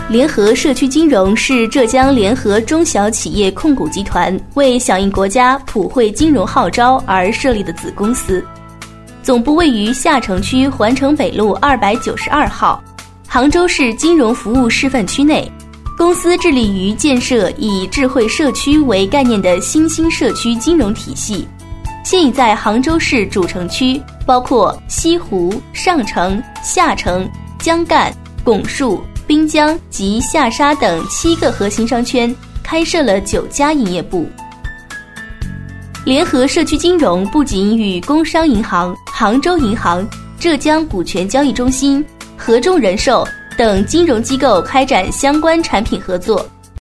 联合社区金融是浙江联合中小企业控股集团为响应国家普惠金融号召而设立的子公司，总部位于下城区环城北路292号，杭州市金融服务示范区内。公司致力于建设以智慧社区为概念的新兴社区金融体系，现已在杭州市主城区，包括西湖、上城、下城、江干、拱墅、滨江及下沙等7个核心商圈开设了9家营业部。联合社区金融不仅与工商银行、杭州银行、浙江股权交易中心、合众人寿等金融机构开展相关产品合作，